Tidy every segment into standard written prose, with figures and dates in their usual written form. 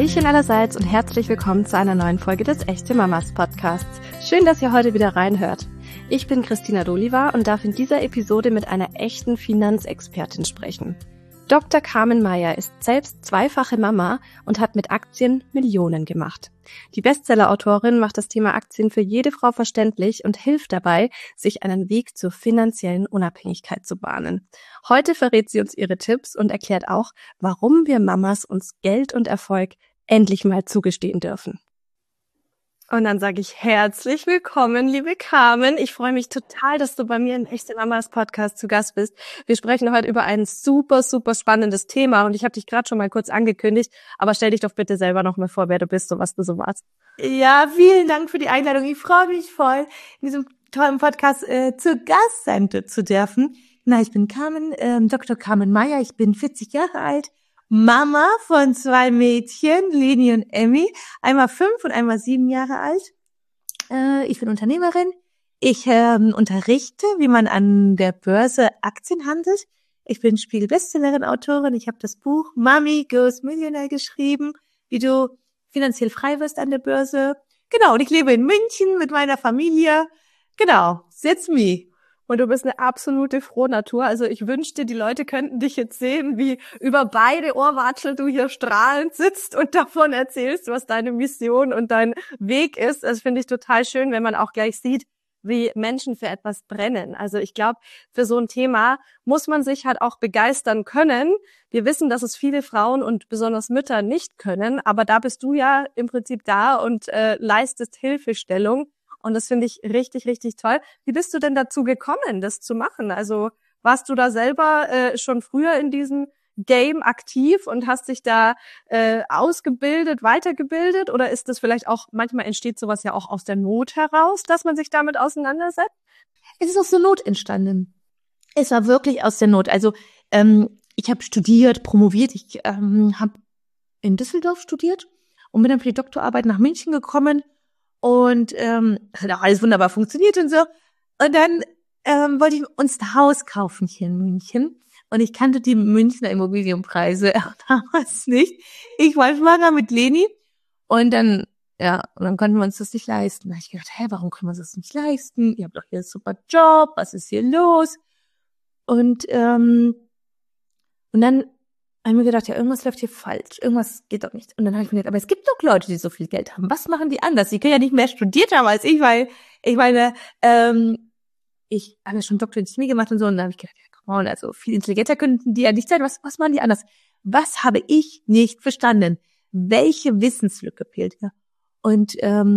Hallöchen allerseits und herzlich willkommen zu einer neuen Folge des Echte Mamas Podcasts. Schön, dass ihr heute wieder reinhört. Ich bin Christina Doliva und darf in dieser Episode mit einer echten Finanzexpertin sprechen. Dr. Carmen Meier ist selbst zweifache Mama und hat mit Aktien Millionen gemacht. Die Bestseller-Autorin macht das Thema Aktien für jede Frau verständlich und hilft dabei, sich einen Weg zur finanziellen Unabhängigkeit zu bahnen. Heute verrät sie uns ihre Tipps und erklärt auch, warum wir Mamas uns Geld und Erfolg endlich mal zugestehen dürfen. Und dann sage ich herzlich willkommen, liebe Carmen. Ich freue mich total, dass du bei mir im Echte Mamas Podcast zu Gast bist. Wir sprechen heute über ein super spannendes Thema und ich habe dich gerade schon mal kurz angekündigt, aber stell dich doch bitte selber noch mal vor, wer du bist und was du so machst. Ja, vielen Dank für die Einladung. Ich freue mich voll, in diesem tollen Podcast zu Gast sein zu dürfen. Na, ich bin Carmen, Dr. Carmen Meier. Ich bin 40 Jahre alt. Mama von 2 Mädchen, Leni und Emmy, einmal 5 und einmal 7 Jahre alt. Ich bin Unternehmerin. Ich unterrichte, wie man an der Börse Aktien handelt. Ich bin Spiegel-Bestsellerin-Autorin. Ich habe das Buch Mommy Goes Millionaire geschrieben, wie du finanziell frei wirst an der Börse. Genau, und ich lebe in München mit meiner Familie. Genau, that's me. Und du bist eine absolute Frohnatur. Also ich wünschte, die Leute könnten dich jetzt sehen, wie über beide Ohrwatschel du hier strahlend sitzt und davon erzählst, was deine Mission und dein Weg ist. Das finde ich total schön, wenn man auch gleich sieht, wie Menschen für etwas brennen. Also ich glaube, für so ein Thema muss man sich halt auch begeistern können. Wir wissen, dass es viele Frauen und besonders Mütter nicht können, aber da bist du ja im Prinzip da und leistest Hilfestellung. Und das finde ich richtig toll. Wie bist du denn dazu gekommen, das zu machen? Also warst du da selber schon früher in diesem Game aktiv und hast dich da ausgebildet, weitergebildet? Oder ist das vielleicht auch, manchmal entsteht sowas ja auch aus der Not heraus, dass man sich damit auseinandersetzt? Es ist aus der Not entstanden. Es war wirklich aus der Not. Also ich habe studiert, promoviert. Ich habe in Düsseldorf studiert und bin dann für die Doktorarbeit nach München gekommen. Und das hat auch alles wunderbar funktioniert und so. Und dann wollte ich uns ein Haus kaufen hier in München. Und ich kannte die Münchner Immobilienpreise damals nicht. Ich war schwanger mit Leni. Und dann konnten wir uns das nicht leisten. Da habe ich gedacht, warum können wir uns das nicht leisten? Ihr habt doch hier einen super Job. Was ist hier los? Und dann habe ich mir gedacht, irgendwas läuft hier falsch. Irgendwas geht doch nicht. Und dann habe ich mir gedacht, aber es gibt doch Leute, die so viel Geld haben. Was machen die anders? Die können ja nicht mehr studiert haben als ich, weil ich meine, ich habe ja schon Doktor in Chemie gemacht und so. Und dann habe ich gedacht, come on, also viel intelligenter könnten die ja nicht sein. Was machen die anders? Was habe ich nicht verstanden? Welche Wissenslücke fehlt hier? Und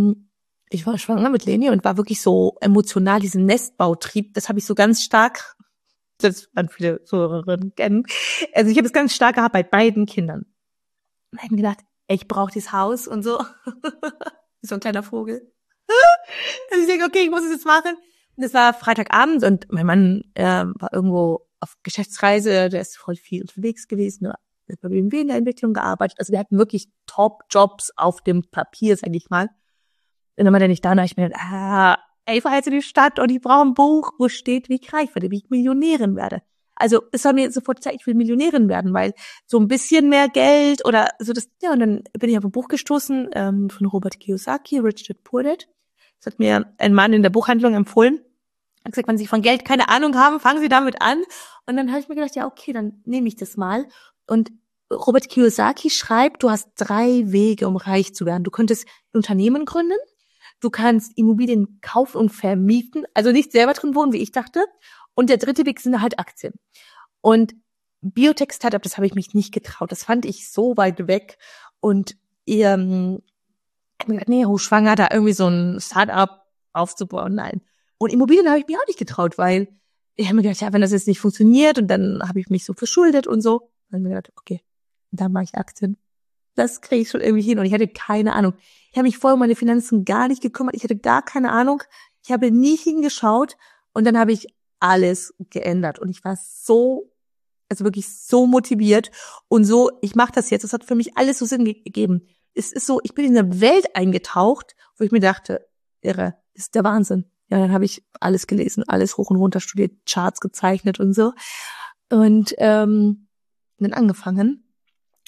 ich war schwanger mit Leni und war wirklich so emotional, diesen Nestbautrieb, das habe ich so ganz stark, das werden viele Zuhörerinnen kennen. Also ich habe es ganz stark gehabt bei beiden Kindern. Und ich habe mir gedacht, ich brauche dieses Haus und so. So ein kleiner Vogel. Also ich denke, okay, ich muss es jetzt machen. Und es war Freitagabend und mein Mann war irgendwo auf Geschäftsreise, der ist voll viel unterwegs gewesen, hat bei BMW in der Entwicklung gearbeitet. Also wir hatten wirklich Top-Jobs auf dem Papier, sag ich mal. Und dann war der nicht da, und da habe ich mir gedacht, ich fahre jetzt in die Stadt und ich brauche ein Buch, wo steht, wie ich reich werde, wie ich Millionärin werde. Also es war mir sofort Zeit, ich will Millionärin werden, weil so ein bisschen mehr Geld oder so das, und dann bin ich auf ein Buch gestoßen von Robert Kiyosaki, Rich Dad Poor Dad. Das hat mir ein Mann in der Buchhandlung empfohlen. Er hat gesagt, wenn Sie von Geld keine Ahnung haben, fangen Sie damit an. Und dann habe ich mir gedacht, ja okay, dann nehme ich das mal. Und Robert Kiyosaki schreibt, du hast 3 Wege, um reich zu werden. Du könntest ein Unternehmen gründen. Du kannst Immobilien kaufen und vermieten, also nicht selber drin wohnen, wie ich dachte. Und der 3. Weg sind halt Aktien. Und Biotech-Startup, das habe ich mich nicht getraut. Das fand ich so weit weg. Und ich habe mir gedacht, nee, hochschwanger, da irgendwie so ein Startup aufzubauen, nein. Und Immobilien habe ich mir auch nicht getraut, weil ich habe mir gedacht, ja, wenn das jetzt nicht funktioniert, und dann habe ich mich so verschuldet und so. Dann habe ich mir gedacht, okay, dann mache ich Aktien. Das kriege ich schon irgendwie hin. Und ich hatte keine Ahnung. Ich habe mich vorher um meine Finanzen gar nicht gekümmert. Ich hatte gar keine Ahnung. Ich habe nie hingeschaut. Und dann habe ich alles geändert. Und ich war so, also wirklich so motiviert. Und so, ich mache das jetzt. Das hat für mich alles so Sinn gegeben. Es ist so, ich bin in eine Welt eingetaucht, wo ich mir dachte, irre, das ist der Wahnsinn. Ja, dann habe ich alles gelesen, alles hoch und runter studiert, Charts gezeichnet und so. Und dann angefangen.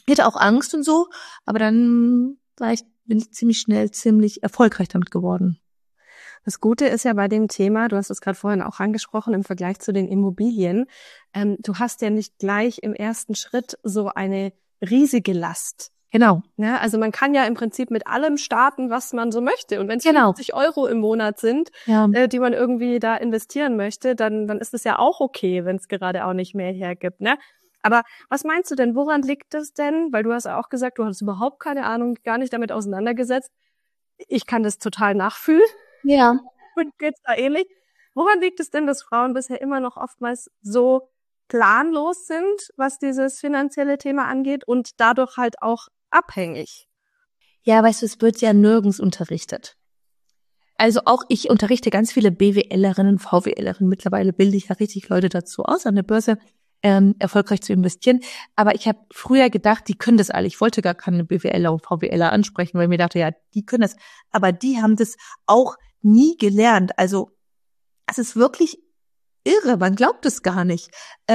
Ich hatte auch Angst und so, aber dann bin ich ziemlich schnell ziemlich erfolgreich damit geworden. Das Gute ist ja bei dem Thema, du hast es gerade vorhin auch angesprochen, im Vergleich zu den Immobilien, du hast ja nicht gleich im ersten Schritt so eine riesige Last. Genau. Ja, also man kann ja im Prinzip mit allem starten, was man so möchte. Und wenn es Genau. 50 € im Monat sind, Ja. die man irgendwie da investieren möchte, dann ist es ja auch okay, wenn es gerade auch nicht mehr hergibt, ne? Aber was meinst du denn, woran liegt das denn? Weil du hast ja auch gesagt, du hattest überhaupt keine Ahnung, gar nicht damit auseinandergesetzt. Ich kann das total nachfühlen. Ja. Und geht's da ähnlich? Woran liegt es denn, dass Frauen bisher immer noch oftmals so planlos sind, was dieses finanzielle Thema angeht und dadurch halt auch abhängig? Ja, weißt du, es wird ja nirgends unterrichtet. Also auch ich unterrichte ganz viele BWLerinnen, VWLerinnen. Mittlerweile bilde ich ja richtig Leute dazu aus, an der Börse erfolgreich zu investieren. Aber ich habe früher gedacht, die können das alle. Ich wollte gar keine BWLer und VWLer ansprechen, weil ich mir dachte, ja, die können das. Aber die haben das auch nie gelernt. Also es ist wirklich irre. Man glaubt es gar nicht.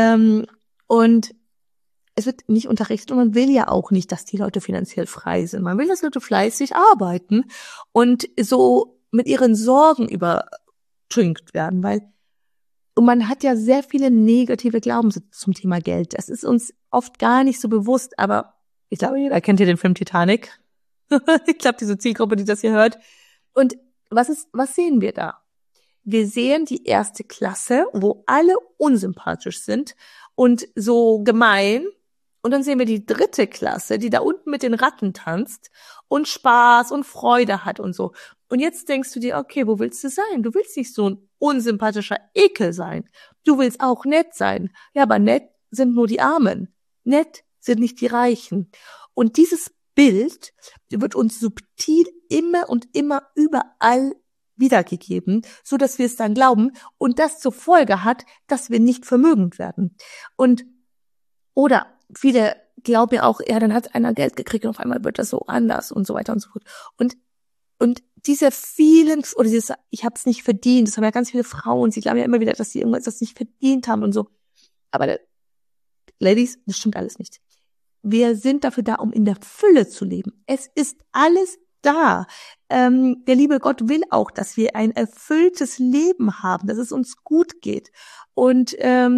Und es wird nicht unterrichtet und man will ja auch nicht, dass die Leute finanziell frei sind. Man will, dass Leute fleißig arbeiten und so mit ihren Sorgen übertünkt werden, und man hat ja sehr viele negative Glaubenssätze zum Thema Geld. Das ist uns oft gar nicht so bewusst, aber ich glaube, jeder kennt ja den Film Titanic. Ich glaube, diese Zielgruppe, die das hier hört. Und was sehen wir da? Wir sehen die erste Klasse, wo alle unsympathisch sind und so gemein. Und dann sehen wir die dritte Klasse, die da unten mit den Ratten tanzt und Spaß und Freude hat und so. Und jetzt denkst du dir, okay, wo willst du sein? Du willst nicht so ein unsympathischer Ekel sein. Du willst auch nett sein. Ja, aber nett sind nur die Armen. Nett sind nicht die Reichen. Und dieses Bild wird uns subtil immer und immer überall wiedergegeben, so dass wir es dann glauben und das zur Folge hat, dass wir nicht vermögend werden. Oder viele glauben ja auch, ja, dann hat einer Geld gekriegt und auf einmal wird das so anders und so weiter und so fort. Und diese vielen, oder dieses, ich habe es nicht verdient, das haben ja ganz viele Frauen, sie glauben ja immer wieder, dass sie irgendwas das nicht verdient haben und so. Aber Ladies, das stimmt alles nicht. Wir sind dafür da, um in der Fülle zu leben. Es ist alles da. Der liebe Gott will auch, dass wir ein erfülltes Leben haben, dass es uns gut geht. Und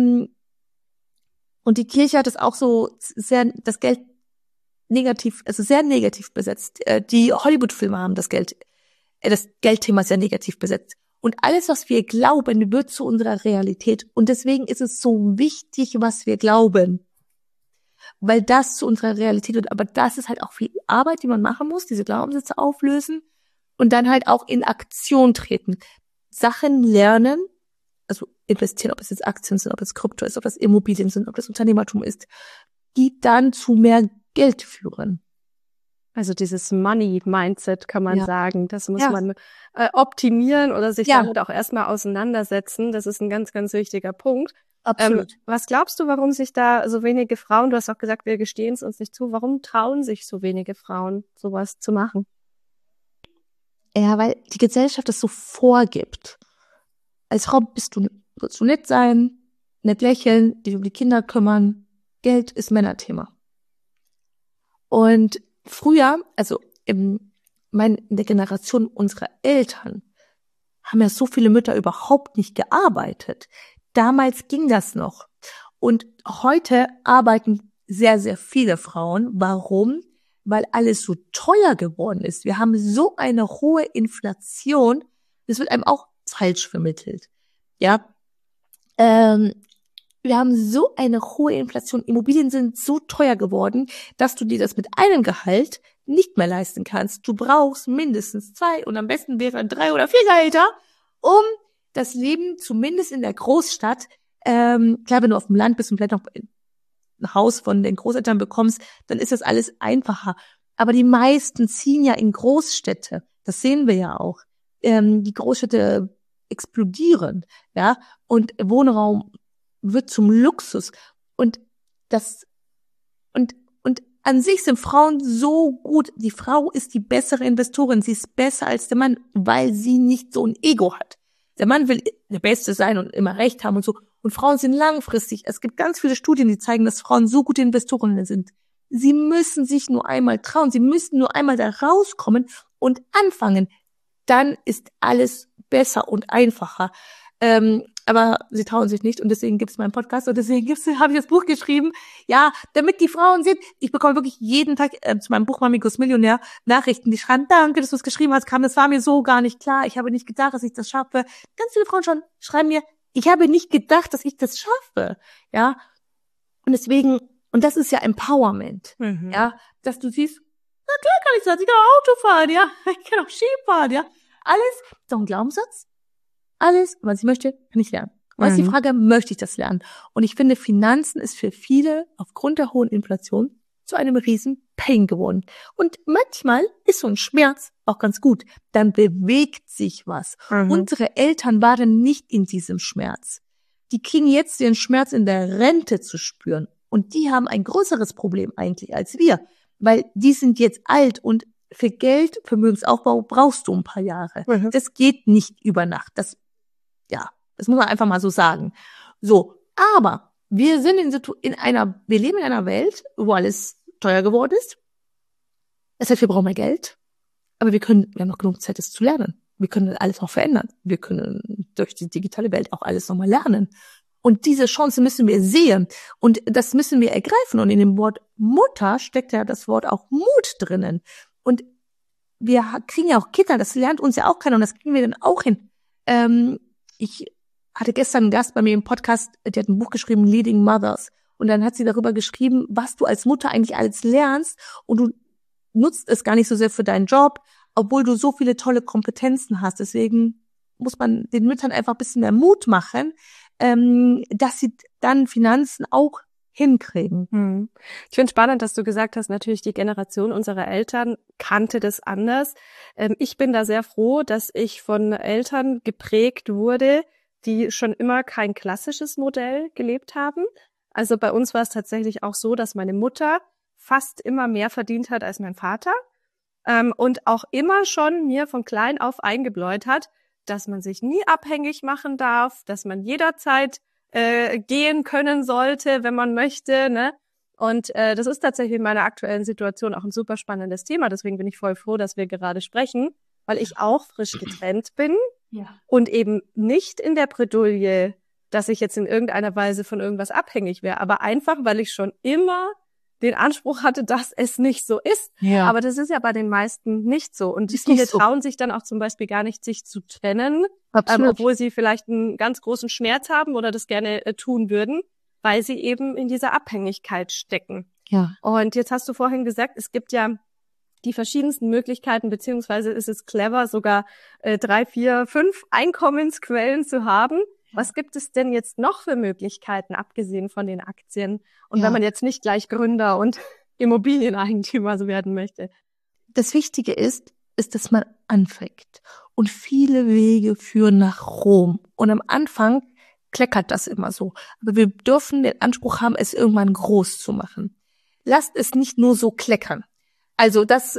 die Kirche hat es auch so sehr, das Geld negativ, also sehr negativ besetzt. Die Hollywood-Filme haben das Geldthema sehr negativ besetzt. Und alles, was wir glauben, wird zu unserer Realität. Und deswegen ist es so wichtig, was wir glauben. Weil das zu unserer Realität wird. Aber das ist halt auch viel Arbeit, die man machen muss, diese Glaubenssätze auflösen und dann halt auch in Aktion treten. Sachen lernen, also investieren, ob es jetzt Aktien sind, ob es Krypto ist, ob das Immobilien sind, ob das Unternehmertum ist, die dann zu mehr Geld führen. Also dieses Money-Mindset kann man sagen, das muss man optimieren oder sich damit auch erstmal auseinandersetzen. Das ist ein ganz, ganz wichtiger Punkt. Absolut. Was glaubst du, warum sich da so wenige Frauen, du hast auch gesagt, wir gestehen es uns nicht zu, warum trauen sich so wenige Frauen, sowas zu machen? Ja, weil die Gesellschaft es so vorgibt. Als Frau sollst du nett sein, nett lächeln, dich um die Kinder kümmern. Geld ist Männerthema. Und früher, also in der Generation unserer Eltern, haben ja so viele Mütter überhaupt nicht gearbeitet. Damals ging das noch. Und heute arbeiten sehr, sehr viele Frauen. Warum? Weil alles so teuer geworden ist. Wir haben so eine hohe Inflation. Das wird einem auch falsch vermittelt. Ja, wir haben so eine hohe Inflation. Immobilien sind so teuer geworden, dass du dir das mit einem Gehalt nicht mehr leisten kannst. Du brauchst mindestens 2 und am besten wären 3 oder 4 Gehälter, um das Leben zumindest in der Großstadt, klar, wenn du auf dem Land bist und vielleicht noch ein Haus von den Großeltern bekommst, dann ist das alles einfacher. Aber die meisten ziehen ja in Großstädte. Das sehen wir ja auch. Die Großstädte explodieren, ja, und Wohnraum wird zum Luxus. Und an sich sind Frauen so gut. Die Frau ist die bessere Investorin. Sie ist besser als der Mann, weil sie nicht so ein Ego hat. Der Mann will der Beste sein und immer Recht haben und so. Und Frauen sind langfristig. Es gibt ganz viele Studien, die zeigen, dass Frauen so gute Investorinnen sind. Sie müssen sich nur einmal trauen. Sie müssen nur einmal da rauskommen und anfangen. Dann ist alles besser und einfacher. Aber sie trauen sich nicht und deswegen gibt es meinen Podcast und deswegen habe ich das Buch geschrieben. Ja, damit die Frauen sind. Ich bekomme wirklich jeden Tag zu meinem Buch Mamikos Millionär Nachrichten, die schreiben, danke, dass du es geschrieben hast, das war mir so gar nicht klar. Ich habe nicht gedacht, dass ich das schaffe. Ganz viele Frauen schon schreiben mir, ich habe nicht gedacht, dass ich das schaffe. Ja, und deswegen, und das ist ja Empowerment. Ja, dass du siehst, natürlich kann ich das, ich kann auch Auto fahren, ja, ich kann auch Ski fahren, ja. Alles, so ein Glaubenssatz. Alles, was ich möchte, kann ich lernen. Was ist die Frage, möchte ich das lernen? Und ich finde, Finanzen ist für viele aufgrund der hohen Inflation zu einem riesen Pain geworden. Und manchmal ist so ein Schmerz auch ganz gut. Dann bewegt sich was. Unsere Eltern waren nicht in diesem Schmerz. Die kriegen jetzt den Schmerz in der Rente zu spüren. Und die haben ein größeres Problem eigentlich als wir. Weil die sind jetzt alt und für Geld, Vermögensaufbau brauchst du ein paar Jahre. Das geht nicht über Nacht. Das muss man einfach mal so sagen. So, aber wir sind wir leben in einer Welt, wo alles teuer geworden ist. Das heißt, wir brauchen mehr Geld, aber wir haben noch genug Zeit, es zu lernen. Wir können alles noch verändern. Wir können durch die digitale Welt auch alles nochmal lernen. Und diese Chance müssen wir sehen. Und das müssen wir ergreifen. Und in dem Wort Mutter steckt ja das Wort auch Mut drinnen. Und wir kriegen ja auch Kinder, das lernt uns ja auch keiner und das kriegen wir dann auch hin. Ich hatte gestern einen Gast bei mir im Podcast, die hat ein Buch geschrieben, Leading Mothers. Und dann hat sie darüber geschrieben, was du als Mutter eigentlich alles lernst und du nutzt es gar nicht so sehr für deinen Job, obwohl du so viele tolle Kompetenzen hast. Deswegen muss man den Müttern einfach ein bisschen mehr Mut machen, dass sie dann Finanzen auch hinkriegen. Ich finde spannend, dass du gesagt hast, natürlich die Generation unserer Eltern kannte das anders. Ich bin da sehr froh, dass ich von Eltern geprägt wurde, die schon immer kein klassisches Modell gelebt haben. Also bei uns war es tatsächlich auch so, dass meine Mutter fast immer mehr verdient hat als mein Vater und auch immer schon mir von klein auf eingebläut hat, dass man sich nie abhängig machen darf, dass man jederzeit gehen können sollte, wenn man möchte, ne? Und das ist tatsächlich in meiner aktuellen Situation auch ein super spannendes Thema. Deswegen bin ich voll froh, dass wir gerade sprechen, weil ich auch frisch getrennt bin. Ja. Und eben nicht in der Bredouille, dass ich jetzt in irgendeiner Weise von irgendwas abhängig wäre, aber einfach, weil ich schon immer den Anspruch hatte, dass es nicht so ist. Ja. Aber das ist ja bei den meisten nicht so. Und viele trauen sich dann auch zum Beispiel gar nicht, sich zu trennen, obwohl sie vielleicht einen ganz großen Schmerz haben oder das gerne tun würden, weil sie eben in dieser Abhängigkeit stecken. Ja. Und jetzt hast du vorhin gesagt, es gibt ja die verschiedensten Möglichkeiten, beziehungsweise ist es clever, sogar 3, 4, 5 Einkommensquellen zu haben. Was gibt es denn jetzt noch für Möglichkeiten, abgesehen von den Aktien? Und wenn man jetzt nicht gleich Gründer und Immobilieneigentümer werden möchte? Das Wichtige ist, dass man anfängt. Und viele Wege führen nach Rom. Und am Anfang kleckert das immer so. Aber wir dürfen den Anspruch haben, es irgendwann groß zu machen. Lasst es nicht nur so kleckern. Also das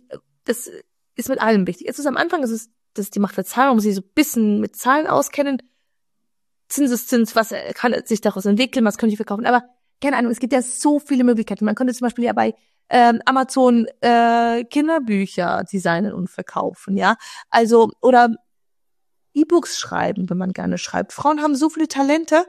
ist mit allem wichtig. Es ist am Anfang, das ist die Macht der Zahlen, man muss sich so ein bisschen mit Zahlen auskennen. Zinseszins, was kann sich daraus entwickeln, was könnte ich verkaufen. Aber keine Ahnung, es gibt ja so viele Möglichkeiten. Man könnte zum Beispiel ja bei Amazon Kinderbücher designen und verkaufen, ja. Also, oder E-Books schreiben, wenn man gerne schreibt. Frauen haben so viele Talente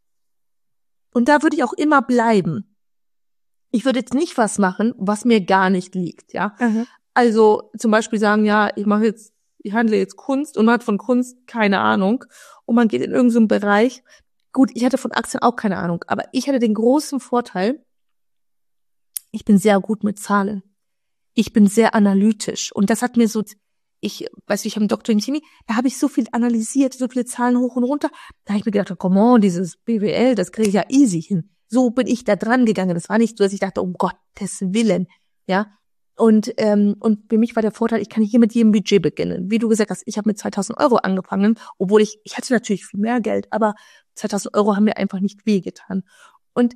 und da würde ich auch immer bleiben. Ich würde jetzt nicht was machen, was mir gar nicht liegt, ja. Also zum Beispiel sagen, ja, ich handle jetzt Kunst und man hat von Kunst keine Ahnung und man geht in irgendeinen Bereich. Gut, ich hatte von Aktien auch keine Ahnung, aber ich hatte den großen Vorteil, ich bin sehr gut mit Zahlen. Ich bin sehr analytisch und das hat mir so, ich habe einen Doktor in Chemie, da habe ich so viel analysiert, so viele Zahlen hoch und runter, da habe ich mir gedacht, come on, dieses BWL, das kriege ich ja easy hin. So bin ich da dran gegangen. Das war nicht so, dass ich dachte, um Gottes Willen, ja. Und für mich war der Vorteil, ich kann hier mit jedem Budget beginnen. Wie du gesagt hast, ich habe mit 2.000 € angefangen, obwohl ich hatte natürlich viel mehr Geld, aber 2.000 € haben mir einfach nicht wehgetan. Und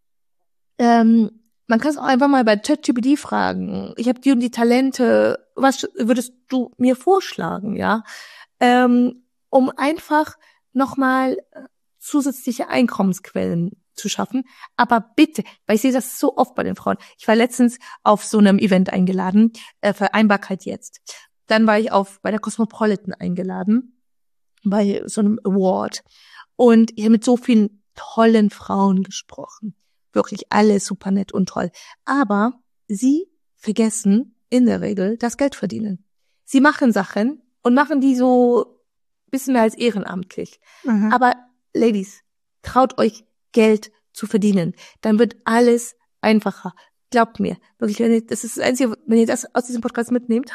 man kann es auch einfach mal bei ChatGPT fragen. Ich habe die und die Talente, was würdest du mir vorschlagen, ja? Um einfach nochmal zusätzliche Einkommensquellen zu schaffen. Aber bitte, weil ich sehe das so oft bei den Frauen. Ich war letztens auf so einem Event eingeladen, Vereinbarkeit jetzt. Dann war ich bei der Cosmopolitan eingeladen, bei so einem Award. Und ich habe mit so vielen tollen Frauen gesprochen. Wirklich alle super nett und toll. Aber sie vergessen in der Regel das Geld verdienen. Sie machen Sachen und machen die so ein bisschen mehr als ehrenamtlich. Mhm. Aber Ladies, traut euch Geld zu verdienen. Dann wird alles einfacher. Glaubt mir. Wirklich, das ist das Einzige, wenn ihr das aus diesem Podcast mitnehmt,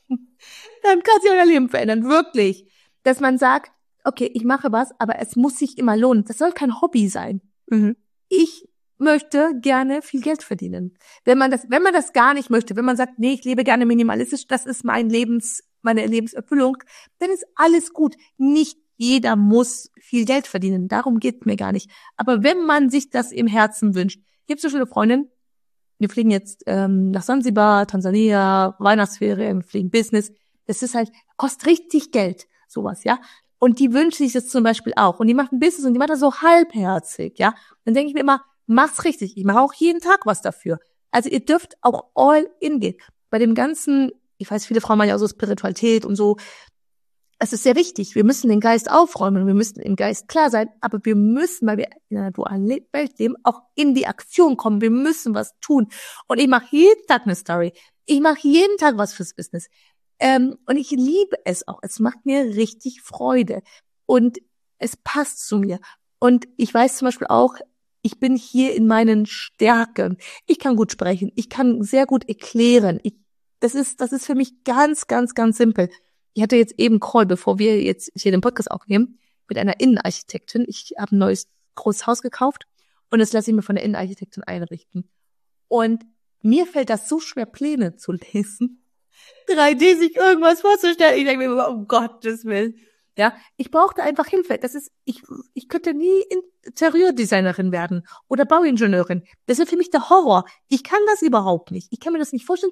dann kann sich euer Leben verändern. Wirklich. Dass man sagt, okay, ich mache was, aber es muss sich immer lohnen. Das soll kein Hobby sein. Mhm. Ich möchte gerne viel Geld verdienen. Wenn man das gar nicht möchte, wenn man sagt, nee, ich lebe gerne minimalistisch, das ist meine Lebenserfüllung, dann ist alles gut. Nicht jeder muss viel Geld verdienen. Darum geht's mir gar nicht. Aber wenn man sich das im Herzen wünscht, ich habe so viele Freundinnen, wir fliegen jetzt nach Sansibar, Tansania, Weihnachtsferien, fliegen Business. Das ist halt, kostet richtig Geld, sowas, ja. Und die wünschen sich das zum Beispiel auch. Und die machen Business und die machen das so halbherzig, ja. Dann denke ich mir immer, mach's richtig. Ich mache auch jeden Tag was dafür. Also ihr dürft auch all in gehen. Bei dem ganzen, ich weiß, viele Frauen machen ja auch so Spiritualität und so. Es ist sehr wichtig. Wir müssen den Geist aufräumen. Wir müssen im Geist klar sein. Aber wir müssen, weil wir in einer dualen Welt leben, auch in die Aktion kommen. Wir müssen was tun. Und ich mache jeden Tag eine Story. Ich mache jeden Tag was fürs Business. Und ich liebe es auch. Es macht mir richtig Freude. Und es passt zu mir. Und ich weiß zum Beispiel auch, ich bin hier in meinen Stärken. Ich kann gut sprechen. Ich kann sehr gut erklären. Das ist für mich ganz, ganz, ganz simpel. Ich hatte jetzt eben Call, bevor wir jetzt hier den Podcast aufnehmen, mit einer Innenarchitektin. Ich habe ein neues großes Haus gekauft und das lasse ich mir von der Innenarchitektin einrichten. Und mir fällt das so schwer, Pläne zu lesen. 3D sich irgendwas vorzustellen. Ich denke mir immer, um Gottes Willen. Ja, ich brauchte einfach Hilfe. Ich könnte nie Interieurdesignerin werden oder Bauingenieurin. Das ist für mich der Horror. Ich kann das überhaupt nicht. Ich kann mir das nicht vorstellen.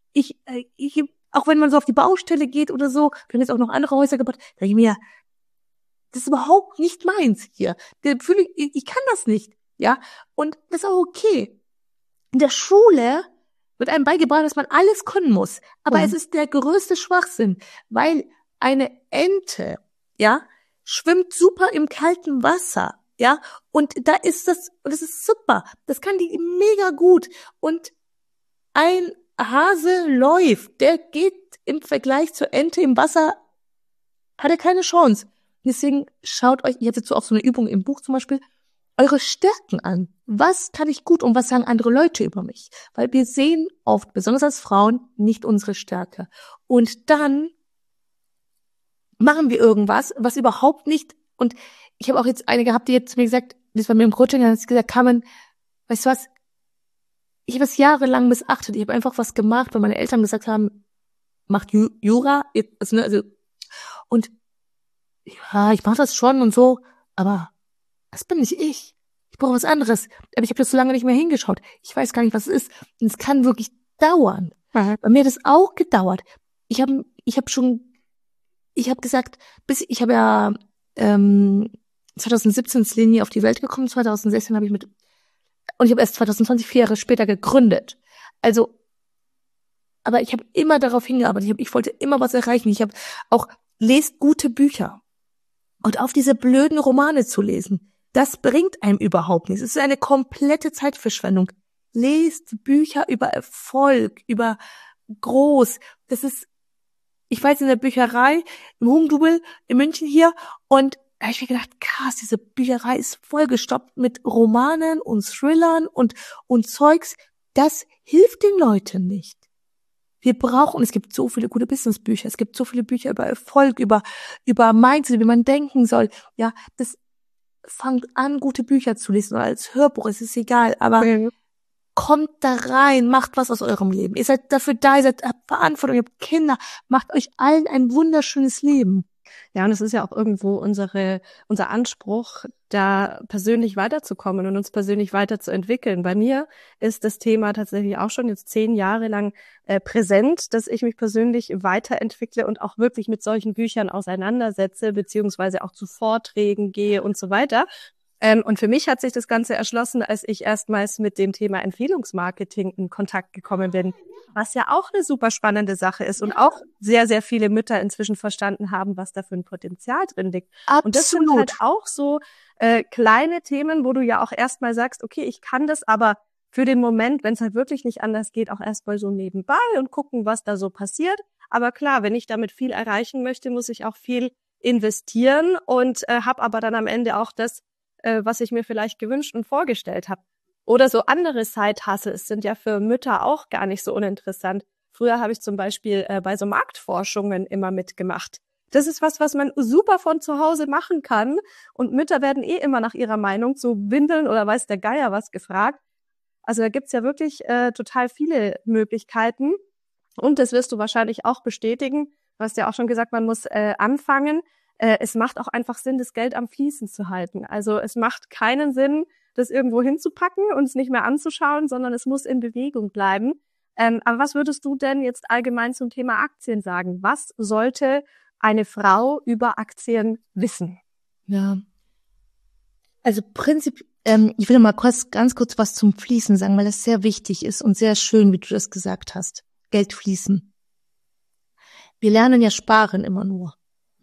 Auch wenn man so auf die Baustelle geht oder so, wir haben jetzt auch noch andere Häuser gebaut, denke ich mir, das ist überhaupt nicht meins hier. Ich kann das nicht. Ja, und das ist auch okay. In der Schule wird einem beigebracht, dass man alles können muss. Aber es ist der größte Schwachsinn, weil eine Ente, ja, schwimmt super im kalten Wasser, ja, und das ist super. Das kann die mega gut. Und ein Hase läuft, der geht im Vergleich zur Ente im Wasser, hat er keine Chance. Deswegen schaut euch, ich hatte dazu auch so eine Übung im Buch zum Beispiel, eure Stärken an. Was kann ich gut und was sagen andere Leute über mich? Weil wir sehen oft, besonders als Frauen, nicht unsere Stärke. Und dann machen wir irgendwas, was überhaupt nicht, und ich habe auch jetzt eine gehabt, die jetzt zu mir gesagt, das war mir im Coaching, dann hat sie gesagt, Carmen, weißt du was, ich habe es jahrelang missachtet, ich habe einfach was gemacht, weil meine Eltern gesagt haben, macht Jura, und ja, ich mache das schon und so, aber das bin nicht ich. Ich brauche was anderes. Aber ich habe jetzt so lange nicht mehr hingeschaut. Ich weiß gar nicht, was es ist. Und es kann wirklich dauern. Bei mir hat es auch gedauert. Ich habe gesagt, ich habe ja 2017 ist Leni auf die Welt gekommen, 2016 habe ich und ich habe erst 2020, 4 Jahre später gegründet. Also, aber ich habe immer darauf hingearbeitet. Ich wollte immer was erreichen. Ich habe auch, lest gute Bücher. Und auf diese blöden Romane zu lesen, das bringt einem überhaupt nichts. Es ist eine komplette Zeitverschwendung. Lest Bücher über Erfolg, über groß. Ich war jetzt in der Bücherei im Hugendubel in München hier und da habe ich mir gedacht, krass, diese Bücherei ist vollgestopft mit Romanen und Thrillern und Zeugs. Das hilft den Leuten nicht. Es gibt so viele gute Businessbücher, es gibt so viele Bücher über Erfolg, über Mindset, wie man denken soll. Ja, das fangt an, gute Bücher zu lesen oder als Hörbuch, es ist egal, aber kommt da rein, macht was aus eurem Leben. Ihr seid dafür da, habt Verantwortung, ihr habt Kinder, macht euch allen ein wunderschönes Leben. Ja, und es ist ja auch irgendwo unser Anspruch, da persönlich weiterzukommen und uns persönlich weiterzuentwickeln. Bei mir ist das Thema tatsächlich auch schon jetzt 10 Jahre lang präsent, dass ich mich persönlich weiterentwickle und auch wirklich mit solchen Büchern auseinandersetze, beziehungsweise auch zu Vorträgen gehe und so weiter. Und für mich hat sich das Ganze erschlossen, als ich erstmals mit dem Thema Empfehlungsmarketing in Kontakt gekommen bin, was ja auch eine super spannende Sache ist und auch sehr, sehr viele Mütter inzwischen verstanden haben, was da für ein Potenzial drin liegt. Absolut. Und das sind halt auch so kleine Themen, wo du ja auch erstmal sagst, okay, ich kann das aber für den Moment, wenn es halt wirklich nicht anders geht, auch erstmal so nebenbei und gucken, was da so passiert. Aber klar, wenn ich damit viel erreichen möchte, muss ich auch viel investieren und habe aber dann am Ende auch das, was ich mir vielleicht gewünscht und vorgestellt habe. Oder so andere Side-Hustles sind ja für Mütter auch gar nicht so uninteressant. Früher habe ich zum Beispiel bei so Marktforschungen immer mitgemacht. Das ist was man super von zu Hause machen kann. Und Mütter werden immer nach ihrer Meinung zu Windeln oder weiß der Geier was gefragt. Also da gibt's ja wirklich total viele Möglichkeiten. Und das wirst du wahrscheinlich auch bestätigen. Du hast ja auch schon gesagt, man muss anfangen. Es macht auch einfach Sinn, das Geld am Fließen zu halten. Also es macht keinen Sinn, das irgendwo hinzupacken und es nicht mehr anzuschauen, sondern es muss in Bewegung bleiben. Aber was würdest du denn jetzt allgemein zum Thema Aktien sagen? Was sollte eine Frau über Aktien wissen? Ja. Also ich will mal ganz kurz was zum Fließen sagen, weil das sehr wichtig ist und sehr schön, wie du das gesagt hast. Geld fließen. Wir lernen ja sparen immer nur.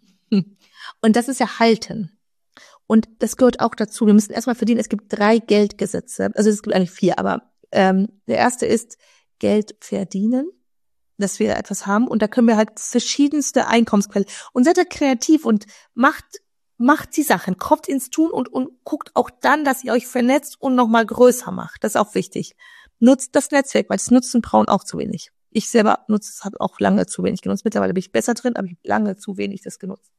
Und das ist ja halten. Und das gehört auch dazu. Wir müssen erstmal verdienen. Es gibt 3 Geldgesetze. Also es gibt eigentlich 4, aber der erste ist Geld verdienen, dass wir etwas haben. Und da können wir halt verschiedenste Einkommensquellen. Und seid da kreativ und macht die Sachen, kommt ins Tun und guckt auch dann, dass ihr euch vernetzt und nochmal größer macht. Das ist auch wichtig. Nutzt das Netzwerk, weil das nutzen Frauen auch zu wenig. Ich selber nutze es, habe auch lange zu wenig genutzt. Mittlerweile bin ich besser drin, aber ich habe lange zu wenig das genutzt.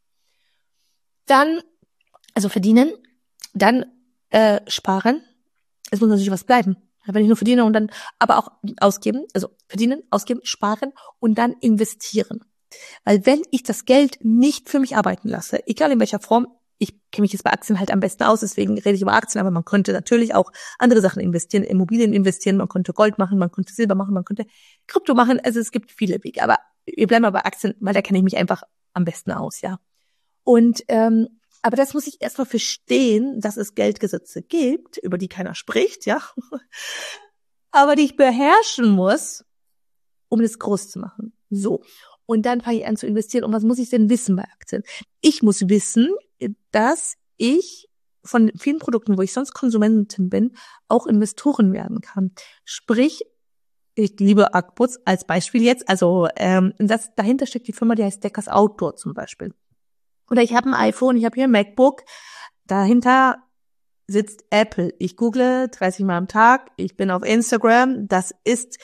Dann, also verdienen, dann sparen. Es muss natürlich was bleiben. Wenn ich nur verdiene und dann aber auch ausgeben, also verdienen, ausgeben, sparen und dann investieren. Weil wenn ich das Geld nicht für mich arbeiten lasse, egal in welcher Form, ich kenne mich jetzt bei Aktien halt am besten aus, deswegen rede ich über Aktien, aber man könnte natürlich auch andere Sachen investieren, Immobilien investieren, man könnte Gold machen, man könnte Silber machen, man könnte Krypto machen, also es gibt viele Wege, aber wir bleiben mal bei Aktien, weil da kenne ich mich einfach am besten aus, ja. Und aber das muss ich erstmal verstehen, dass es Geldgesetze gibt, über die keiner spricht, ja, aber die ich beherrschen muss, um das groß zu machen. So. Und dann fange ich an zu investieren. Und was muss ich denn wissen bei Aktien? Ich muss wissen, dass ich von vielen Produkten, wo ich sonst Konsumentin bin, auch Investoren werden kann. Sprich, ich liebe Akputz als Beispiel jetzt. Also dahinter steckt die Firma, die heißt Deckers Outdoor zum Beispiel. Oder ich habe ein iPhone, ich habe hier ein MacBook. Dahinter sitzt Apple. Ich google 30 Mal am Tag. Ich bin auf Instagram. Das ist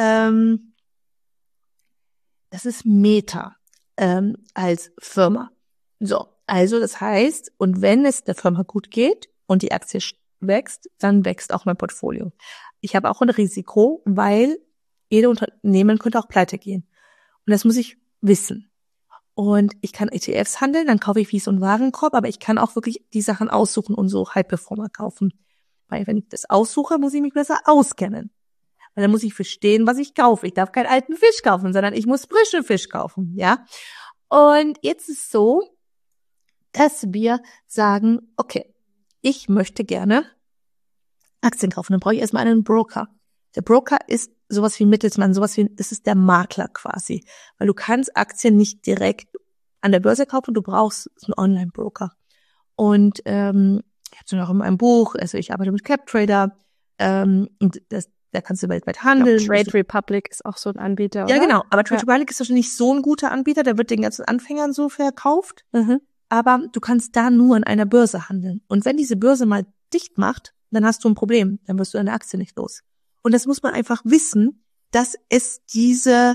Meta als Firma. So, also das heißt, und wenn es der Firma gut geht und die Aktie wächst, dann wächst auch mein Portfolio. Ich habe auch ein Risiko, weil jede Unternehmen könnte auch pleite gehen. Und das muss ich wissen. Und ich kann ETFs handeln, dann kaufe ich wie so einen Warenkorb, aber ich kann auch wirklich die Sachen aussuchen und so High-Performer kaufen. Weil wenn ich das aussuche, muss ich mich besser auskennen. Weil dann muss ich verstehen, was ich kaufe. Ich darf keinen alten Fisch kaufen, sondern ich muss frischen Fisch kaufen, ja. Und jetzt ist es so, dass wir sagen, okay, ich möchte gerne Aktien kaufen. Dann brauche ich erstmal einen Broker. Der Broker ist sowas wie ein Mittelsmann, das ist der Makler quasi. Weil du kannst Aktien nicht direkt an der Börse kaufen, du brauchst einen Online-Broker. Und ich habe es noch in meinem Buch, also ich arbeite mit CapTrader, und da kannst du weltweit handeln. Ich glaub, Trade Republic ist auch so ein Anbieter, oder? Ja, genau. Aber Trade Republic ist wahrscheinlich nicht so ein guter Anbieter. Der wird den ganzen Anfängern so verkauft. Mhm. Aber du kannst da nur an einer Börse handeln. Und wenn diese Börse mal dicht macht, dann hast du ein Problem. Dann wirst du deine Aktie nicht los. Und das muss man einfach wissen, dass es dieses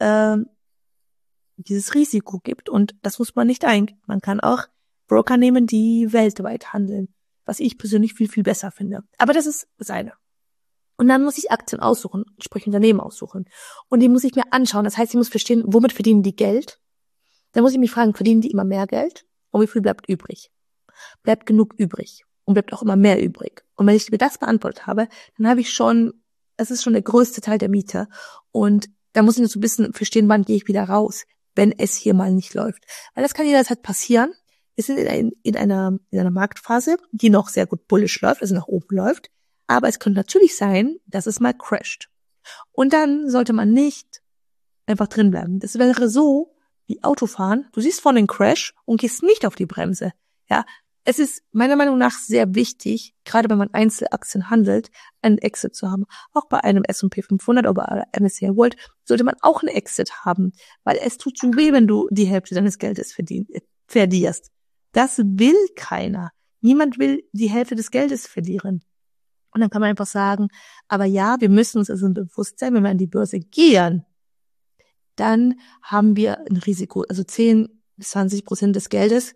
Risiko gibt. Und das muss man nicht eingehen. Man kann auch Broker nehmen, die weltweit handeln. Was ich persönlich viel, viel besser finde. Aber das ist das eine. Und dann muss ich Aktien aussuchen, sprich Unternehmen aussuchen. Und die muss ich mir anschauen. Das heißt, ich muss verstehen, womit verdienen die Geld? Dann muss ich mich fragen, verdienen die immer mehr Geld? Und wie viel bleibt übrig? Bleibt genug übrig? Und bleibt auch immer mehr übrig? Und wenn ich mir das beantwortet habe, dann habe ich es ist schon der größte Teil der Miete. Und da muss ich nur so ein bisschen verstehen, wann gehe ich wieder raus, wenn es hier mal nicht läuft. Weil das kann jederzeit passieren. sind in einer Marktphase, die noch sehr gut bullish läuft, also nach oben läuft. Aber es könnte natürlich sein, dass es mal crasht. Und dann sollte man nicht einfach drin bleiben. Das wäre so wie Autofahren. Du siehst vorne den Crash und gehst nicht auf die Bremse. Ja, es ist meiner Meinung nach sehr wichtig, gerade wenn man Einzelaktien handelt, einen Exit zu haben. Auch bei einem S&P 500 oder bei MSCI World sollte man auch einen Exit haben, weil es tut so weh, wenn du die Hälfte deines Geldes verlierst. Das will keiner. Niemand will die Hälfte des Geldes verlieren. Und dann kann man einfach sagen, aber ja, wir müssen uns also bewusst sein, wenn wir an die Börse gehen, dann haben wir ein Risiko, also 10-20% des Geldes.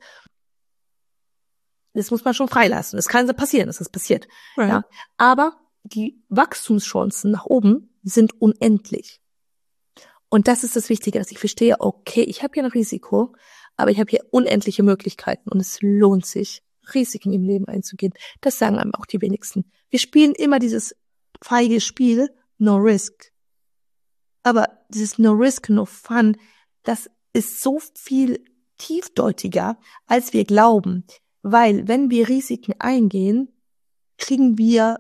Das muss man schon freilassen. Das kann passieren, dass das passiert. Right. Ja. Aber die Wachstumschancen nach oben sind unendlich. Und das ist das Wichtige, dass ich verstehe, okay, ich habe hier ein Risiko, aber ich habe hier unendliche Möglichkeiten und es lohnt sich, Risiken im Leben einzugehen. Das sagen einem auch die wenigsten. Wir spielen immer dieses feige Spiel, no risk. Aber dieses no risk, no fun, das ist so viel tiefdeutiger, als wir glauben. Weil wenn wir Risiken eingehen, kriegen wir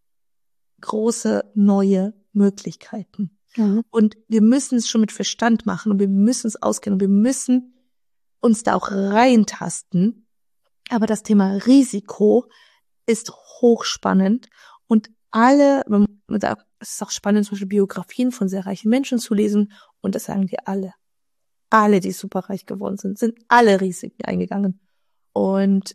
große neue Möglichkeiten. Mhm. Und wir müssen es schon mit Verstand machen und wir müssen es auskennen und wir müssen uns da auch reintasten. Aber das Thema Risiko ist hochspannend und es ist auch spannend, zum Beispiel Biografien von sehr reichen Menschen zu lesen und das sagen dir alle. Alle, die superreich geworden sind alle Risiken eingegangen. Und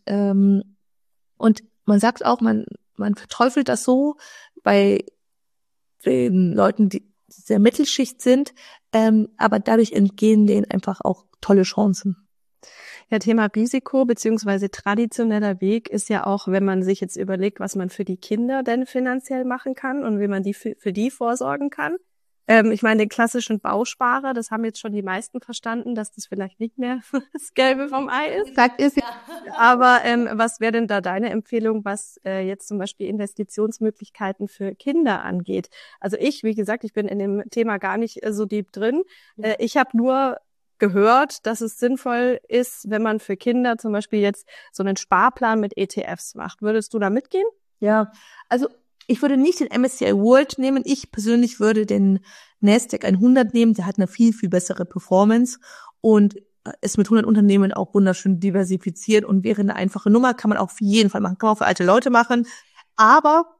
man sagt auch, man verteufelt das so bei den Leuten, die sehr Mittelschicht sind, aber dadurch entgehen denen einfach auch tolle Chancen. Ja, Thema Risiko beziehungsweise traditioneller Weg ist ja auch, wenn man sich jetzt überlegt, was man für die Kinder denn finanziell machen kann und wie man die für die vorsorgen kann. Ich meine, den klassischen Bausparer, das haben jetzt schon die meisten verstanden, dass das vielleicht nicht mehr das Gelbe vom Ei ist. Sagt es ja. Aber was wäre denn da deine Empfehlung, was jetzt zum Beispiel Investitionsmöglichkeiten für Kinder angeht? Also wie gesagt, ich bin in dem Thema gar nicht so deep drin. Ich habe nur gehört, dass es sinnvoll ist, wenn man für Kinder zum Beispiel jetzt so einen Sparplan mit ETFs macht. Würdest du da mitgehen? Ja, also ich würde nicht den MSCI World nehmen. Ich persönlich würde den Nasdaq 100 nehmen. Der hat eine viel, viel bessere Performance und ist mit 100 Unternehmen auch wunderschön diversifiziert und wäre eine einfache Nummer. Kann man auch auf jeden Fall machen. Kann man auch für alte Leute machen. Aber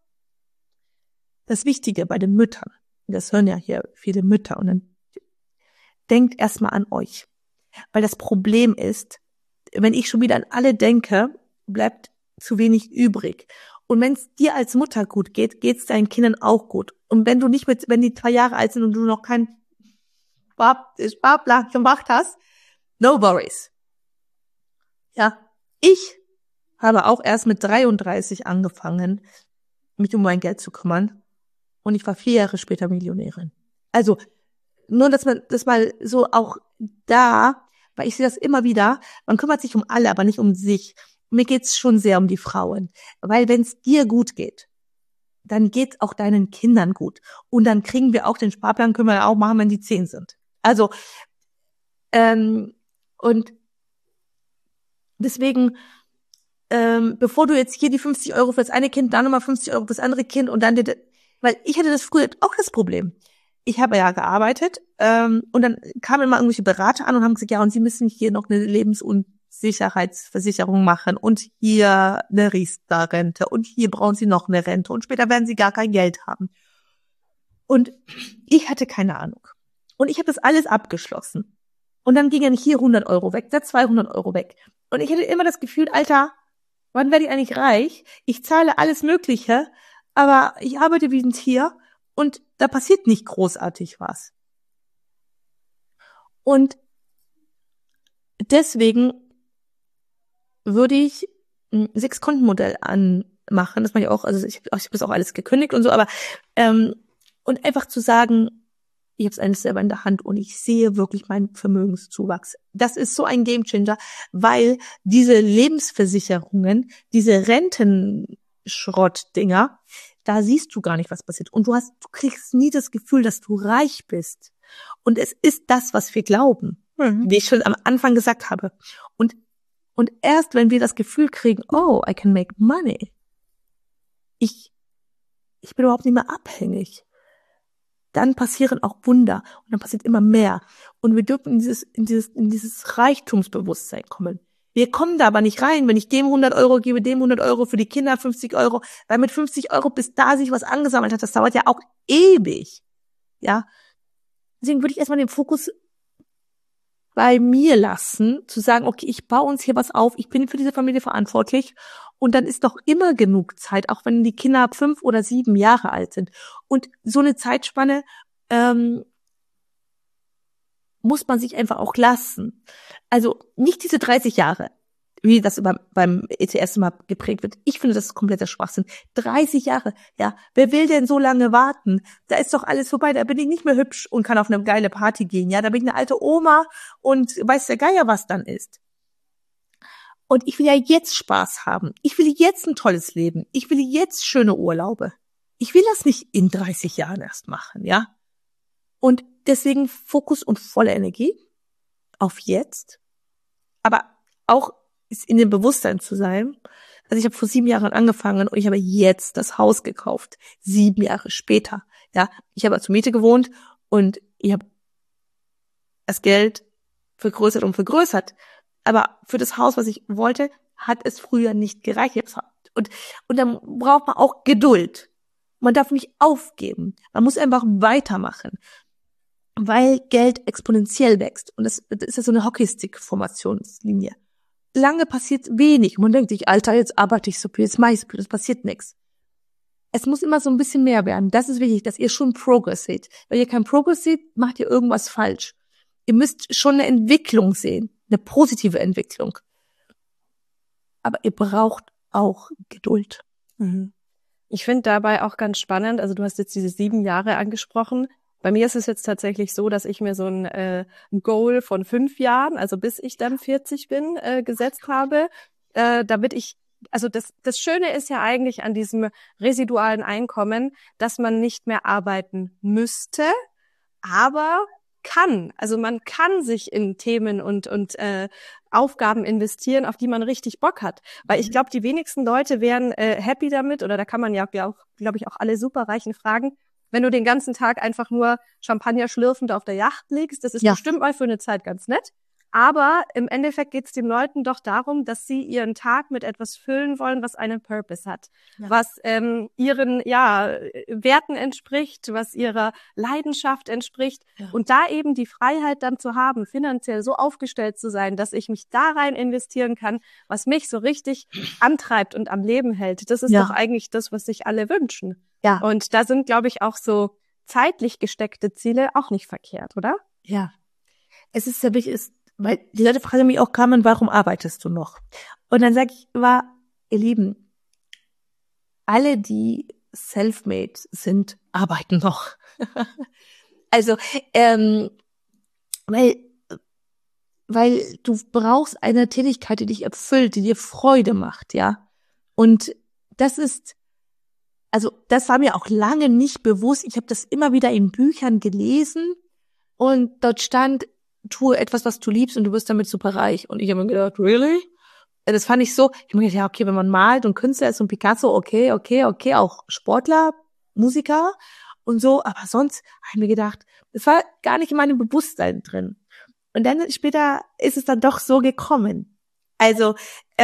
das Wichtige bei den Müttern, das hören ja hier viele Mütter und dann denkt erstmal an euch. Weil das Problem ist, wenn ich schon wieder an alle denke, bleibt zu wenig übrig. Und wenn es dir als Mutter gut geht, geht es deinen Kindern auch gut. Und wenn die 2 Jahre alt sind und du noch keinen Sparplan gemacht hast, no worries. Ja, ich habe auch erst mit 33 angefangen, mich um mein Geld zu kümmern. Und ich war 4 Jahre später Millionärin. Also, nur, dass man das mal so auch da, weil ich sehe das immer wieder, man kümmert sich um alle, aber nicht um sich. Mir geht's schon sehr um die Frauen, weil wenn es dir gut geht, dann geht's auch deinen Kindern gut. Und dann kriegen wir auch den Sparplan, können wir auch machen, wenn die 10 sind. Also, und deswegen, bevor du jetzt hier die 50 € für das eine Kind, dann nochmal 50 € für das andere Kind und dann, weil ich hatte das früher auch das Problem. Ich habe ja gearbeitet und dann kamen immer irgendwelche Berater an und haben gesagt, ja, und Sie müssen hier noch eine Lebensunsicherheitsversicherung machen und hier eine Riester-Rente und hier brauchen Sie noch eine Rente und später werden Sie gar kein Geld haben. Und ich hatte keine Ahnung. Und ich habe das alles abgeschlossen. Und dann gingen hier 100 € weg, da 200 € weg. Und ich hatte immer das Gefühl, Alter, wann werde ich eigentlich reich? Ich zahle alles Mögliche, aber ich arbeite wie ein Tier und da passiert nicht großartig was. Und deswegen würde ich ein 6-Konten-Modell anmachen. Das mache ich auch, also ich habe das auch alles gekündigt und so, aber und einfach zu sagen, ich habe es alles selber in der Hand und ich sehe wirklich meinen Vermögenszuwachs. Das ist so ein Gamechanger, weil diese Lebensversicherungen, diese Rentenschrottdinger, da siehst du gar nicht, was passiert. Und du kriegst nie das Gefühl, dass du reich bist. Und es ist das, was wir glauben, wie ich schon am Anfang gesagt habe. Und Und erst wenn wir das Gefühl kriegen, oh, I can make money, ich bin überhaupt nicht mehr abhängig, dann passieren auch Wunder und dann passiert immer mehr. Und wir dürfen in dieses Reichtumsbewusstsein kommen. Wir kommen da aber nicht rein, wenn ich dem 100 Euro gebe, dem 100 Euro, für die Kinder 50 Euro, weil mit 50 Euro, bis da sich was angesammelt hat, das dauert ja auch ewig. Ja. Deswegen würde ich erstmal den Fokus bei mir lassen, zu sagen, okay, ich baue uns hier was auf, ich bin für diese Familie verantwortlich und dann ist doch immer genug Zeit, auch wenn die Kinder 5 oder 7 Jahre alt sind. Und so eine Zeitspanne muss man sich einfach auch lassen. Also nicht diese 30 Jahre, wie das beim ETS immer geprägt wird. Ich finde, das ist kompletter Schwachsinn. 30 Jahre, ja. Wer will denn so lange warten? Da ist doch alles vorbei. Da bin ich nicht mehr hübsch und kann auf eine geile Party gehen, ja. Da bin ich eine alte Oma und weiß der Geier, was dann ist. Und ich will ja jetzt Spaß haben. Ich will jetzt ein tolles Leben. Ich will jetzt schöne Urlaube. Ich will das nicht in 30 Jahren erst machen, ja. Und deswegen Fokus und volle Energie auf jetzt, aber auch in dem Bewusstsein zu sein. Also ich habe vor 7 Jahren angefangen und ich habe jetzt das Haus gekauft, 7 Jahre später. Ja, ich habe zur Miete gewohnt und ich habe das Geld vergrößert und vergrößert. Aber für das Haus, was ich wollte, hat es früher nicht gereicht. Und dann braucht man auch Geduld. Man darf nicht aufgeben. Man muss einfach weitermachen, weil Geld exponentiell wächst. Und das ist ja so eine Hockeystick-Formationslinie. Lange passiert wenig. Man denkt sich, Alter, jetzt arbeite ich so viel, jetzt mache ich so viel, es passiert nichts. Es muss immer so ein bisschen mehr werden. Das ist wichtig, dass ihr schon Progress seht. Wenn ihr keinen Progress seht, macht ihr irgendwas falsch. Ihr müsst schon eine Entwicklung sehen, eine positive Entwicklung. Aber ihr braucht auch Geduld. Mhm. Ich finde dabei auch ganz spannend, also du hast jetzt diese 7 Jahre angesprochen. Bei mir ist es jetzt tatsächlich so, dass ich mir so ein Goal von 5 Jahren, also bis ich dann 40 bin, gesetzt habe, damit ich, also das Schöne ist ja eigentlich an diesem residualen Einkommen, dass man nicht mehr arbeiten müsste, aber kann. Also man kann sich in Themen und Aufgaben investieren, auf die man richtig Bock hat. Weil ich glaube, die wenigsten Leute wären happy damit, oder da kann man ja auch, glaube ich, auch alle Superreichen fragen, wenn du den ganzen Tag einfach nur Champagner schlürfend auf der Yacht liegst. Das ist bestimmt mal für eine Zeit ganz nett. Aber im Endeffekt geht es den Leuten doch darum, dass sie ihren Tag mit etwas füllen wollen, was einen Purpose hat, was ihren Werten entspricht, was ihrer Leidenschaft entspricht. Ja. Und da eben die Freiheit dann zu haben, finanziell so aufgestellt zu sein, dass ich mich da rein investieren kann, was mich so richtig antreibt und am Leben hält. Das ist doch eigentlich das, was sich alle wünschen. Ja. Und da sind, glaube ich, auch so zeitlich gesteckte Ziele auch nicht verkehrt, oder? Ja. Es ist sehr wichtig, weil die Leute fragen mich auch, Carmen, warum arbeitest du noch? Und dann sage ich immer, ihr Lieben, alle, die self-made sind, arbeiten noch. Also, weil du brauchst eine Tätigkeit, die dich erfüllt, die dir Freude macht, ja. Und das war mir auch lange nicht bewusst. Ich habe das immer wieder in Büchern gelesen und dort stand, tue etwas, was du liebst und du wirst damit super reich. Und ich habe mir gedacht, really? Das fand ich so, ich habe mir gedacht, ja, okay, wenn man malt und Künstler ist und Picasso, okay, auch Sportler, Musiker und so, aber sonst habe ich mir gedacht, das war gar nicht in meinem Bewusstsein drin. Und dann später ist es dann doch so gekommen. Also,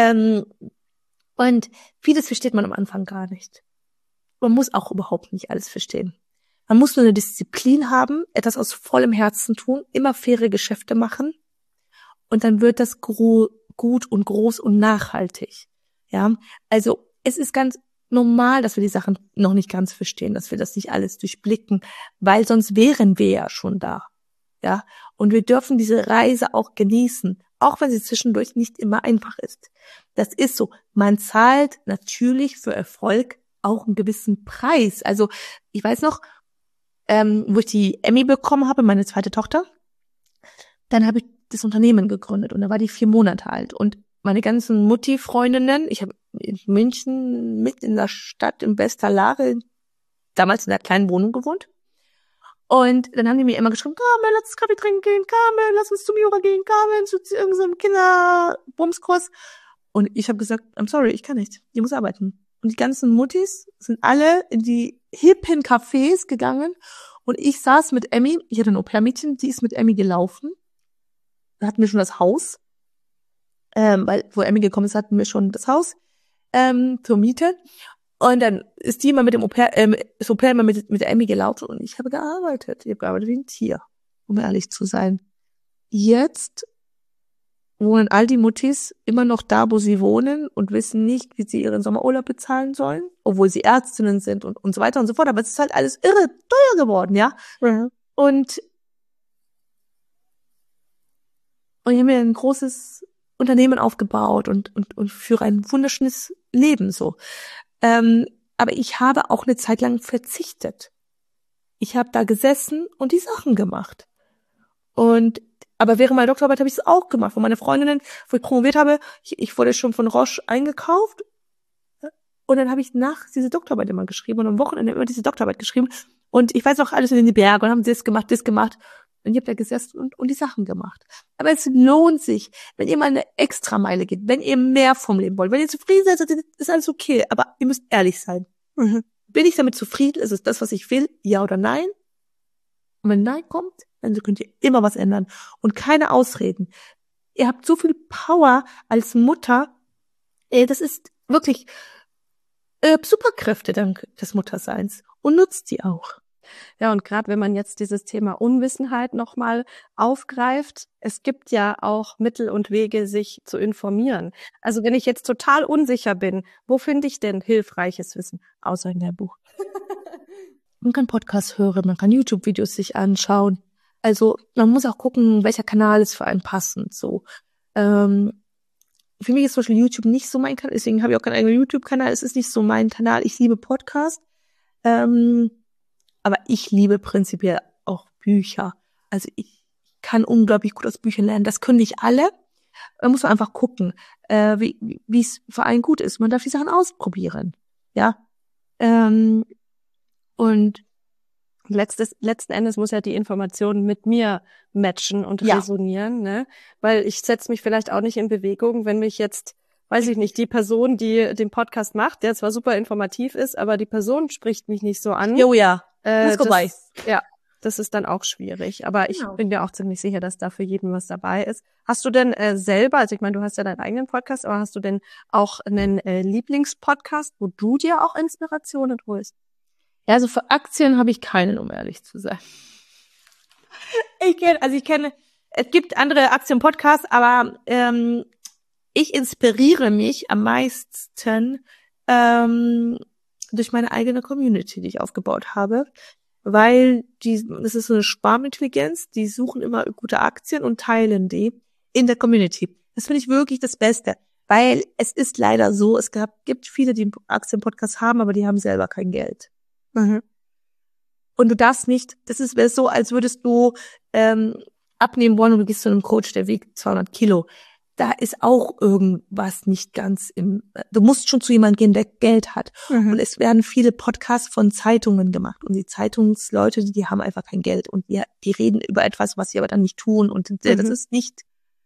und vieles versteht man am Anfang gar nicht. Man muss auch überhaupt nicht alles verstehen. Man muss nur eine Disziplin haben, etwas aus vollem Herzen tun, immer faire Geschäfte machen und dann wird das gut und groß und nachhaltig. Ja, also es ist ganz normal, dass wir die Sachen noch nicht ganz verstehen, dass wir das nicht alles durchblicken, weil sonst wären wir ja schon da. Ja, und wir dürfen diese Reise auch genießen, auch wenn sie zwischendurch nicht immer einfach ist. Das ist so. Man zahlt natürlich für Erfolg auch einen gewissen Preis. Also ich weiß noch, wo ich die Emmy bekommen habe, meine zweite Tochter, dann habe ich das Unternehmen gegründet und da war die 4 Monate alt und meine ganzen Mutti-Freundinnen, ich habe in München mit in der Stadt in bester Lage, damals in einer kleinen Wohnung gewohnt Und dann haben die mir immer geschrieben, Carmen, lass uns Kaffee trinken gehen, Carmen, lass uns zum Yoga gehen, Carmen, zu irgendeinem Kinderbumskurs. Und ich habe gesagt, I'm sorry, ich kann nicht. Ich muss arbeiten. Und die ganzen Muttis sind alle in die hippen Cafés gegangen. Und ich saß mit Emmy, ich hatte ein Au-pair-Mädchen, die ist mit Emmy gelaufen. Da hatten wir schon das Haus. Weil, wo Emmy gekommen ist, hatten wir schon das Haus zur Miete. Und dann ist die immer mit dem Au-pair immer mit der Emmy gelaufen. Und ich habe gearbeitet. Ich habe gearbeitet wie ein Tier, um ehrlich zu sein. Jetzt wohnen all die Muttis immer noch da, wo sie wohnen und wissen nicht, wie sie ihren Sommerurlaub bezahlen sollen, obwohl sie Ärztinnen sind und so weiter und so fort. Aber es ist halt alles irre teuer geworden, ja. Mhm. Und ich habe mir ein großes Unternehmen aufgebaut und führe ein wunderschönes Leben so. Aber ich habe auch eine Zeit lang verzichtet. Ich habe da gesessen und die Sachen gemacht. Aber während meiner Doktorarbeit habe ich es auch gemacht. Von meinen Freundinnen, wo ich promoviert habe, ich wurde schon von Roche eingekauft. Und dann habe ich nachts diese Doktorarbeit immer geschrieben und am Wochenende immer diese Doktorarbeit geschrieben. Und ich weiß noch alles in die Berge und haben das gemacht. Und ich habe da gesessen und die Sachen gemacht. Aber es lohnt sich, wenn ihr mal eine Extrameile geht, wenn ihr mehr vom Leben wollt, wenn ihr zufrieden seid, ist alles okay. Aber ihr müsst ehrlich sein. Mhm. Bin ich damit zufrieden? Ist es das, was ich will? Ja oder nein? Und wenn Nein kommt, dann könnt ihr immer was ändern. Und keine Ausreden. Ihr habt so viel Power als Mutter. Das ist wirklich Superkräfte dank des Mutterseins. Und nutzt die auch. Ja, und gerade wenn man jetzt dieses Thema Unwissenheit nochmal aufgreift, es gibt ja auch Mittel und Wege, sich zu informieren. Also wenn ich jetzt total unsicher bin, wo finde ich denn hilfreiches Wissen? Außer in der Buch. Man kann Podcasts hören, man kann YouTube-Videos sich anschauen. Also man muss auch gucken, welcher Kanal ist für einen passend. So für mich ist zum Beispiel YouTube nicht so mein Kanal, deswegen habe ich auch keinen eigenen YouTube-Kanal. Es ist nicht so mein Kanal. Ich liebe Podcasts, aber ich liebe prinzipiell auch Bücher. Also ich kann unglaublich gut aus Büchern lernen. Das können nicht alle. Da muss man einfach gucken, wie es für einen gut ist. Man darf die Sachen ausprobieren. Ja. Und letzten Endes muss ja die Information mit mir matchen und resonieren, ne? Weil ich setze mich vielleicht auch nicht in Bewegung, wenn mich jetzt, weiß ich nicht, die Person, die den Podcast macht, der zwar super informativ ist, aber die Person spricht mich nicht so an. Jo, ja. Vorbei. Das ist dann auch schwierig. Aber ich bin mir auch ziemlich sicher, dass da für jeden was dabei ist. Hast du denn selber, also ich meine, du hast ja deinen eigenen Podcast, aber hast du denn auch einen Lieblingspodcast, wo du dir auch Inspirationen holst? Ja, also für Aktien habe ich keinen, um ehrlich zu sein. Es gibt andere Aktien-Podcasts, aber ich inspiriere mich am meisten durch meine eigene Community, die ich aufgebaut habe, weil das ist so eine Sparmintelligenz, die suchen immer gute Aktien und teilen die in der Community. Das finde ich wirklich das Beste, weil es ist leider so, gibt viele, die einen Aktien-Podcast haben, aber die haben selber kein Geld. Mhm. Und du darfst nicht, das wäre so, als würdest du abnehmen wollen und du gehst zu einem Coach, der wiegt 200 Kilo. Da ist auch irgendwas nicht ganz du musst schon zu jemandem gehen, der Geld hat. Mhm. Und es werden viele Podcasts von Zeitungen gemacht. Und die Zeitungsleute, die haben einfach kein Geld. Und die reden über etwas, was sie aber dann nicht tun. Und das ist nicht,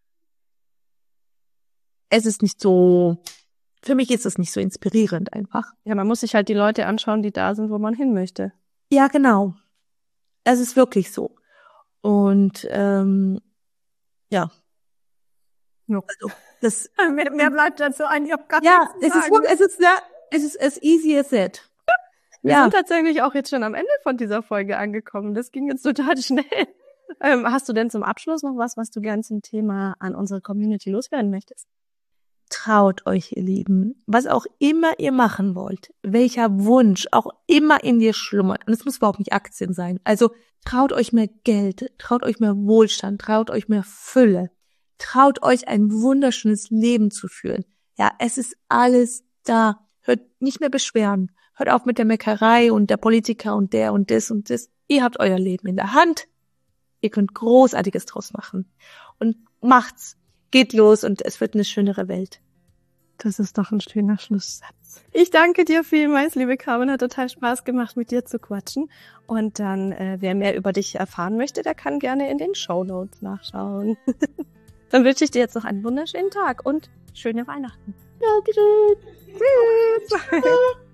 für mich ist es nicht so inspirierend einfach. Ja, man muss sich halt die Leute anschauen, die da sind, wo man hin möchte. Ja, genau. Es ist wirklich so. Und ja. Also, mehr bleibt dazu ein. Ich habe gar nichts zu sagen. Es ist as easy as that. Wir sind tatsächlich auch jetzt schon am Ende von dieser Folge angekommen. Das ging jetzt total schnell. Hast du denn zum Abschluss noch was du gern zum Thema an unsere Community loswerden möchtest? Traut euch, ihr Lieben, was auch immer ihr machen wollt, welcher Wunsch auch immer in dir schlummert. Und es muss überhaupt nicht Aktien sein. Also traut euch mehr Geld, traut euch mehr Wohlstand, traut euch mehr Fülle. Traut euch ein wunderschönes Leben zu führen. Ja, es ist alles da. Hört nicht mehr beschweren. Hört auf mit der Meckerei und der Politiker und der und das und das. Ihr habt euer Leben in der Hand. Ihr könnt Großartiges draus machen. Und macht's. Geht los und es wird eine schönere Welt. Das ist doch ein schöner Schlusssatz. Ich danke dir vielmals, liebe Carmen. Hat total Spaß gemacht, mit dir zu quatschen. Und dann, wer mehr über dich erfahren möchte, der kann gerne in den Shownotes nachschauen. Dann wünsche ich dir jetzt noch einen wunderschönen Tag und schöne Weihnachten. Tschüss.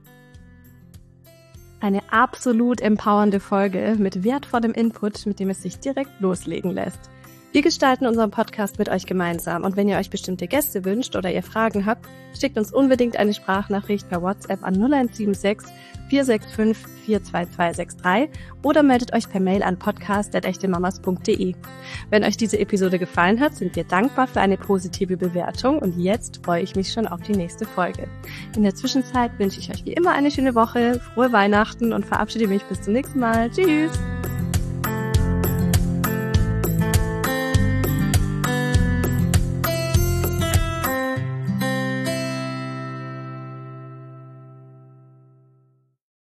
Eine absolut empowernde Folge mit wertvollem Input, mit dem es sich direkt loslegen lässt. Wir gestalten unseren Podcast mit euch gemeinsam und wenn ihr euch bestimmte Gäste wünscht oder ihr Fragen habt, schickt uns unbedingt eine Sprachnachricht per WhatsApp an 0176 465 42263 oder meldet euch per Mail an podcast@echtemamas.de. Wenn euch diese Episode gefallen hat, sind wir dankbar für eine positive Bewertung und jetzt freue ich mich schon auf die nächste Folge. In der Zwischenzeit wünsche ich euch wie immer eine schöne Woche, frohe Weihnachten und verabschiede mich bis zum nächsten Mal. Tschüss!